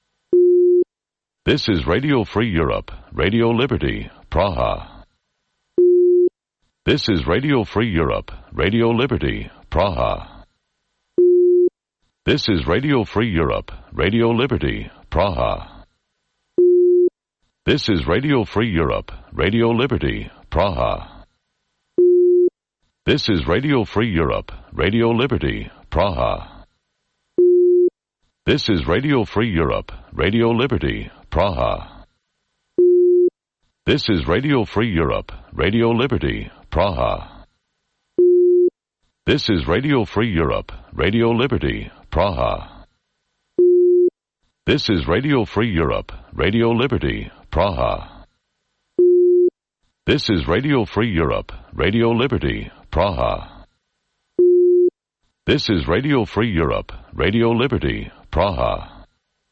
This is Radio Free Europe, Radio Liberty, Praha. This is Radio Free Europe, Radio Liberty, Praha. This is Radio Free Europe, Radio Liberty, Praha. This is Radio Free Europe, Radio Liberty, Praha. This is Radio Free Europe, Radio Liberty, Praha. This is Radio Free Europe, Radio Liberty, Praha. This is Radio Free Europe, Radio Liberty, Praha. This is Radio Free Europe, Radio Liberty, Praha. This is Radio Free Europe, Radio Liberty, Praha. This is Radio Free Europe, Radio Liberty, Praha. This is Radio Free Europe, Radio Liberty, Praha.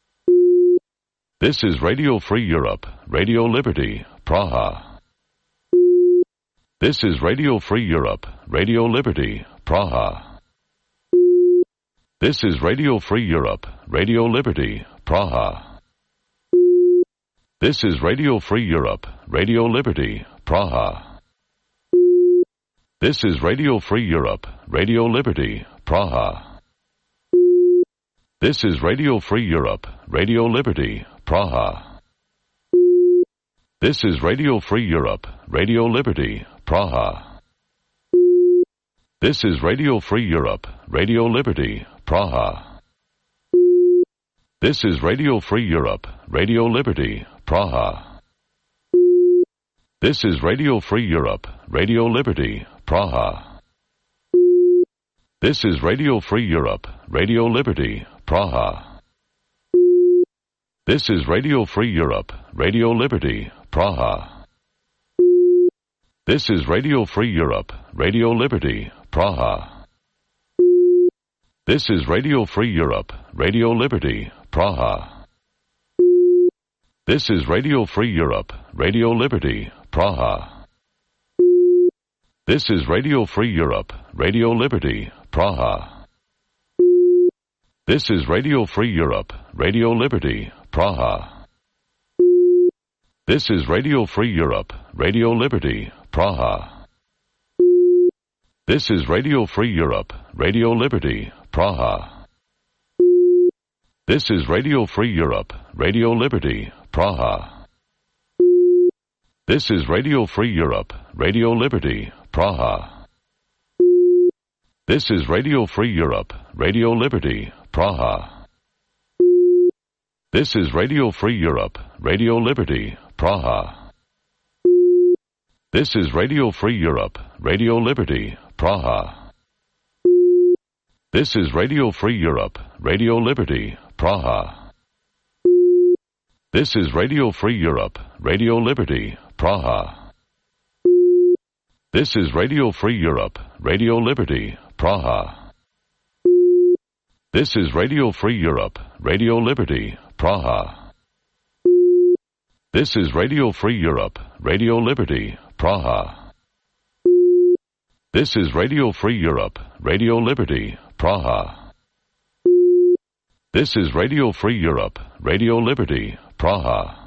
This is Radio Free Europe, Radio Liberty, Praha. This is Radio Free Europe, Radio Liberty, Praha. This is Radio Free Europe, Radio Liberty, Praha. This is Radio Free Europe, Radio Liberty, Praha. This is Radio Free Europe, Radio Liberty, Praha. This is Radio Free Europe, Radio Liberty, Praha. This is Radio Free Europe, Radio Liberty, Praha. This is Radio Free Europe, Radio Liberty, Praha. This is Radio Free Europe, Radio Liberty, Praha. This is Radio Free Europe, Radio Liberty, Praha. This is Radio Free Europe, Radio Liberty, Praha. This is Radio Free Europe, Radio Liberty, Praha. This is Radio Free Europe, Radio Liberty, Praha. This is Radio Free Europe, Radio Liberty, Praha. This is Radio Free Europe, Radio Liberty, Praha. This is Radio Free Europe, Radio Liberty, Praha. This is Radio Free Europe, Radio Liberty, Praha. This is Radio Free Europe, Radio Liberty, Praha. This is Radio Free Europe, Radio Liberty, Praha. This is Radio Free Europe, Radio Liberty, Praha. This is Radio Free Europe, Radio Liberty, Praha. This is Radio Free Europe, Radio Liberty, Praha. This is Radio Free Europe, Radio Liberty, Praha. This is Radio Free Europe, Radio Liberty, Praha. This is Radio Free Europe, Radio Liberty, Praha. This is Radio Free Europe, Radio Liberty, Praha. This is Radio Free Europe, Radio Liberty, Praha. This is Radio Free Europe, Radio Liberty, Praha. This is Radio Free Europe, Radio Liberty, Praha. This is Radio Free Europe, Radio Liberty, Praha. This is Radio Free Europe, Radio Liberty, Praha.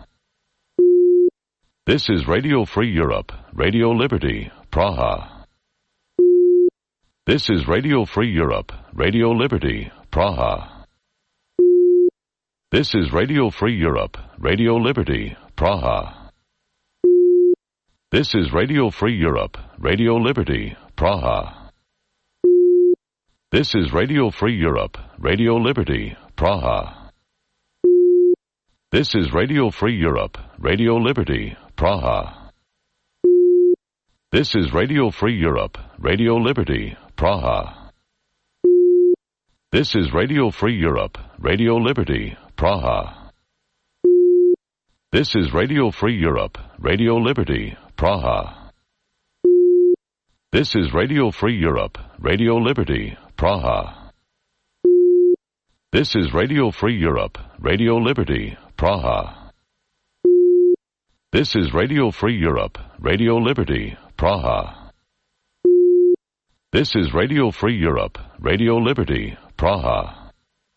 This is Radio Free Europe, Radio Liberty, Praha. This is Radio Free Europe, Radio Liberty, Praha. This is Radio Free Europe, Radio Liberty, Praha. This is Radio Free Europe, Radio Liberty, Praha. This is Radio Free Europe, Radio Liberty, Praha. This is Radio Free Europe, Radio Liberty, Praha. This is Radio Free Europe, Radio Liberty, Praha. This is Radio Free Europe, Radio Liberty, Praha. This is Radio Free Europe, Radio Liberty, Praha. This is Radio Free Europe, Radio Liberty, Praha. This is Radio Free Europe, Radio Liberty, Praha. This is Radio Free Europe, Radio Liberty, Praha. This is Radio Free Europe, Radio Liberty, Praha.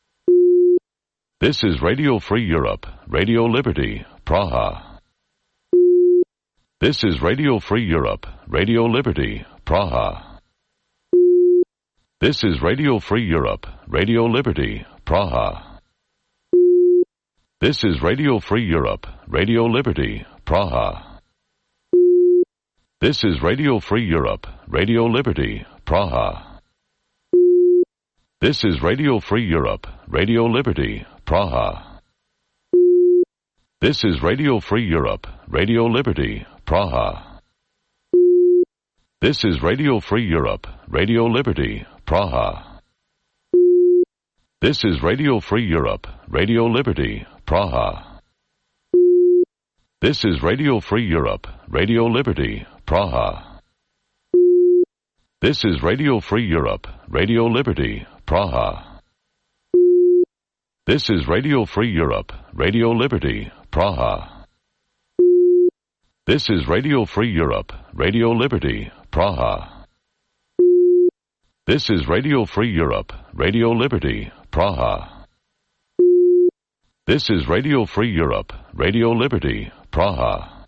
This is Radio Free Europe, Radio Liberty, Praha. This is Radio Free Europe, Radio Liberty, Praha. This is Radio Free Europe, Radio Liberty, Praha. This is Radio Free Europe, Radio Liberty, Praha. This is Radio Free Europe, Radio Liberty, Praha. This is Radio Free Europe, Radio Liberty, Praha. This is Radio Free Europe, Radio Liberty, Praha. This is Radio Free Europe, Radio Liberty, Praha. This is Radio Free Europe, Radio Liberty, Praha. This is Radio Free Europe, Radio Liberty, Praha. This is Radio Free Europe, Radio Liberty, Praha. This is Radio Free Europe, Radio Liberty, Praha. This is Radio Free Europe, Radio Liberty, Praha. This is Radio Free Europe, Radio Liberty, Praha. This is Radio Free Europe, Radio Liberty, Praha.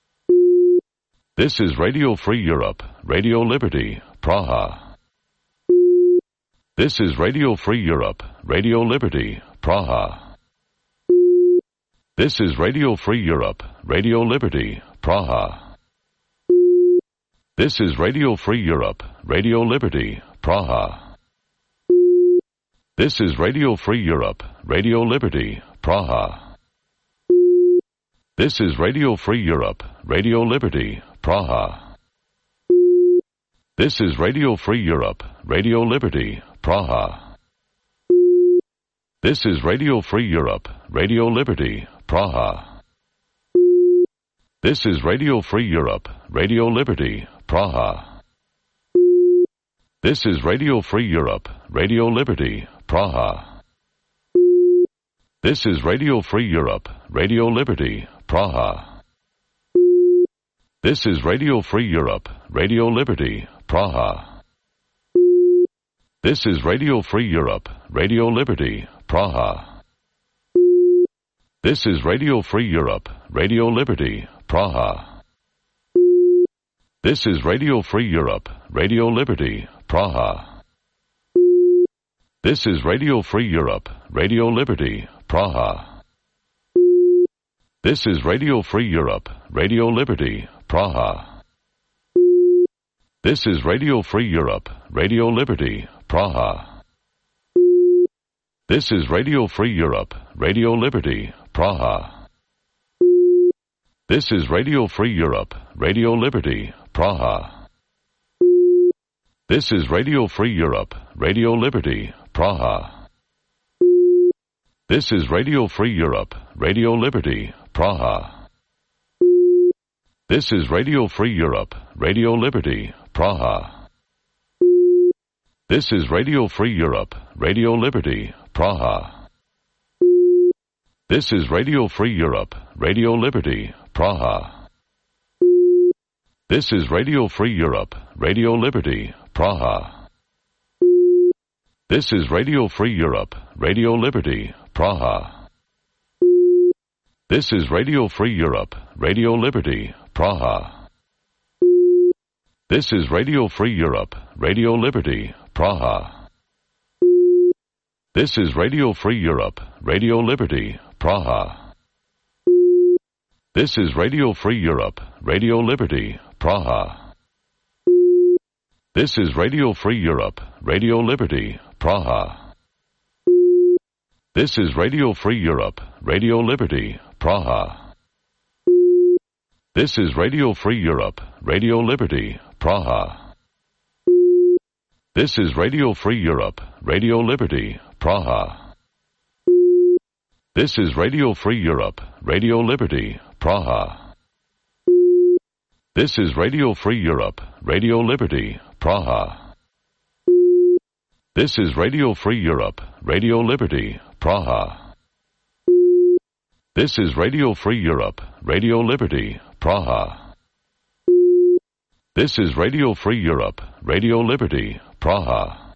This is Radio Free Europe, Radio Liberty, Praha. This is Radio Free Europe, Radio Liberty, Praha. This is Radio Free Europe, Radio Liberty, Praha. This is Radio Free Europe, Radio Liberty, Praha. This is Radio Free Europe, Radio Liberty, Praha. This is Radio Free Europe, Radio Liberty, Praha. This is Radio Free Europe, Radio Liberty, Praha. This is Radio Free Europe, Radio Liberty, Praha. This is Radio Free Europe, Radio Liberty, Praha. This is Radio Free Europe, Radio Liberty, Praha. This is Radio Free Europe, Radio Liberty, Praha. This is Radio Free Europe, Radio Liberty, Praha. This is Radio Free Europe, Radio Liberty, Praha. This is Radio Free Europe, Radio Liberty, Praha. This is Radio Free Europe, Radio Liberty, Praha. This is Radio Free Europe, Radio Liberty, Praha. This is Radio Free Europe, Radio Liberty, Praha. This is Radio Free Europe, Radio Liberty, Praha. This is Radio Free Europe, Radio Liberty, Praha. This is Radio Free Europe, Radio Liberty, Praha. This is Radio Free Europe, Radio Liberty, Praha. This is Radio Free Europe, Radio Liberty, Praha. This is Radio Free Europe, Radio Liberty, Praha. This is Radio Free Europe, Radio Liberty, Praha. This is Radio Free Europe, Radio Liberty, Praha. This is Radio Free Europe, Radio Liberty, Praha. This is Radio Free Europe, Radio Liberty, Praha. This is Radio Free Europe, Radio Liberty, Praha. This is Radio Free Europe, Radio Liberty, Praha. This is Radio Free Europe, Radio Liberty, Praha. This is Radio Free Europe, Radio Liberty, Praha. This is Radio Free Europe, Radio Liberty, Praha. This is Radio Free Europe, Radio Liberty, Praha. This is Radio Free Europe, Radio Liberty, Praha. This is Radio Free Europe, Radio Liberty, Praha. This is Radio Free Europe, Radio Liberty, Praha. This is Radio Free Europe, Radio Liberty, Praha. This is Radio Free Europe, Radio Liberty, Praha. This is Radio Free Europe, Radio Liberty, Praha. This is Radio Free Europe, Radio Liberty, Praha.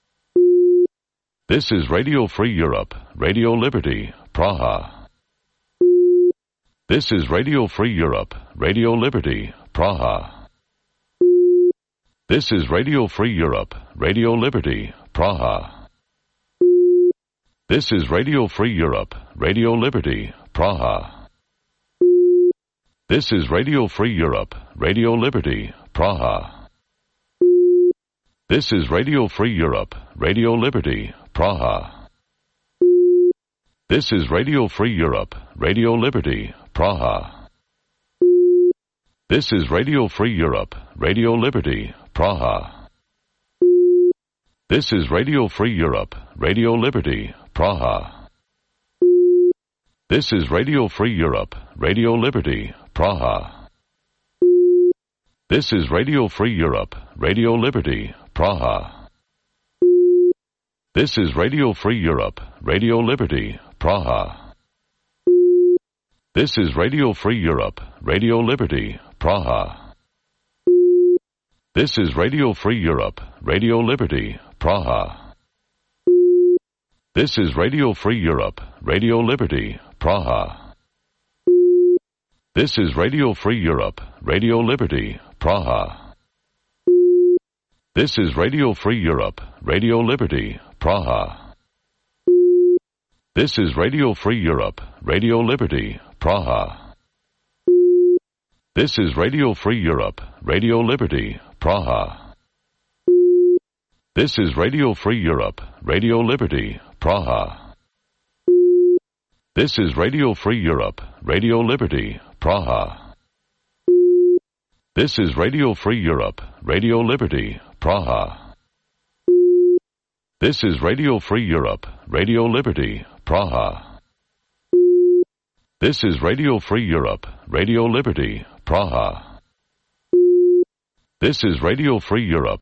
This is Radio Free Europe, Radio Liberty, Praha. This is Radio Free Europe, Radio Liberty, Praha. This is Radio Free Europe, Radio Liberty, Praha. This is Radio Free Europe, Radio Liberty, Praha. This is Radio Free Europe, Radio Liberty, Praha. This is Radio Free Europe, Radio Liberty, Praha. This is Radio Free Europe, Radio Liberty, Praha. This is Radio Free Europe, Radio Liberty, Praha. This is Radio Free Europe, Radio Liberty, Praha. This is Radio Free Europe, Radio Liberty, Praha. This is Radio Free Europe, Radio Liberty, Praha. This is Radio Free Europe, Radio Liberty, Praha. This is Radio Free Europe, Radio Liberty, Praha. This is Radio Free Europe, Radio Liberty, Praha. This is Radio Free Europe, Radio Liberty, Praha. This is Radio Free Europe, Radio Liberty, Praha. This is Radio Free Europe, Radio Liberty, Praha. This is Radio Free Europe, Radio Liberty, Praha. This is Radio Free Europe, Radio Liberty, Praha. This is Radio Free Europe, Radio Liberty, Praha. This is Radio Free Europe, Radio Liberty, Praha. This is Radio Free Europe, Radio Liberty, Praha. This is Radio Free Europe, Radio Liberty, Praha. This is Radio Free Europe, Radio Liberty, Praha. This is Radio Free Europe,